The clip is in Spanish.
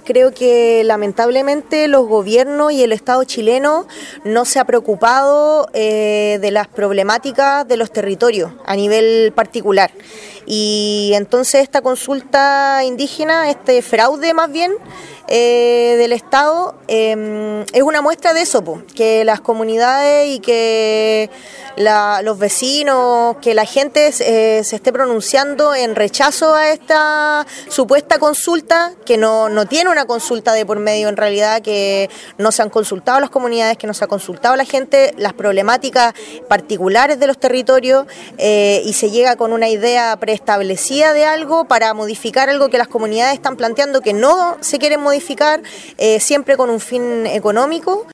creo que lamentablemente los gobiernos y el Estado chileno no se ha preocupado de las problemáticas de los territorios a nivel particular. Y entonces esta consulta indígena, este fraude más bien del Estado, es una muestra de eso, que las comunidades y que los vecinos, que la gente se esté pronunciando en rechazo a esta supuesta consulta, que no tiene una consulta de por medio en realidad, que no se han consultado las comunidades, que no se ha consultado la gente, las problemáticas particulares de los territorios, y se llega con una idea preestablecida de algo para modificar algo que las comunidades están planteando que no se quieren modificar, siempre con un fin económico.